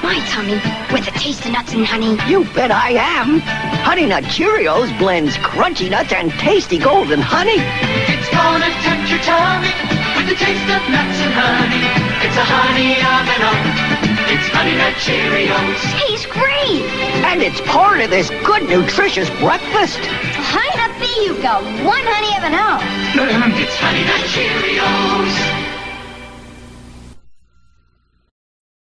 my tummy with a taste of nuts and honey. You bet I am. Honey Nut Cheerios blends crunchy nuts and tasty golden honey. It's gonna tempt your tummy with the taste of nuts and honey. It's a honey oven oat. It's Honey Nut Cheerios. Tastes great. And it's part of this good, nutritious breakfast. Honey Nut B, you've got one honey oven oat. It's Honey Nut Cheerios.